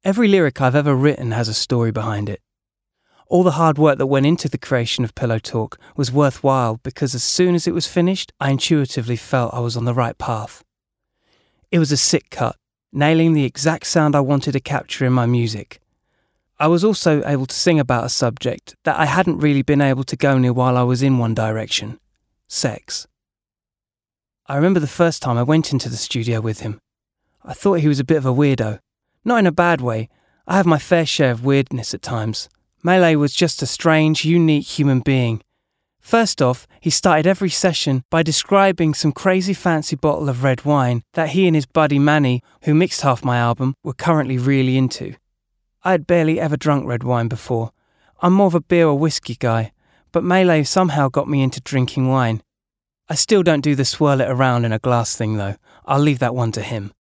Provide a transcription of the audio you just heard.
Every lyric I've ever written has a story behind it. All the hard work that went into the creation of Pillow Talk was worthwhile because as soon as it was finished, I intuitively felt I was on the right path. It was a sick cut, nailing the exact sound I wanted to capture in my music. I was also able to sing about a subject that I hadn't really been able to go near while I was in One Direction: sex. I remember the first time I went into the studio with him. I thought he was a bit of a weirdo. Not in a bad way. I have my fair share of weirdness at times. Melee was just a strange, unique human being. First off, he started every session by describing some crazy fancy bottle of red wine that he and his buddy Manny, who mixed half my album, were currently really into. I had barely ever drunk red wine before. I'm more of a beer or whiskey guy, but Melee somehow got me into drinking wine. I still don't do the swirl it around in a glass thing though. I'll leave that one to him.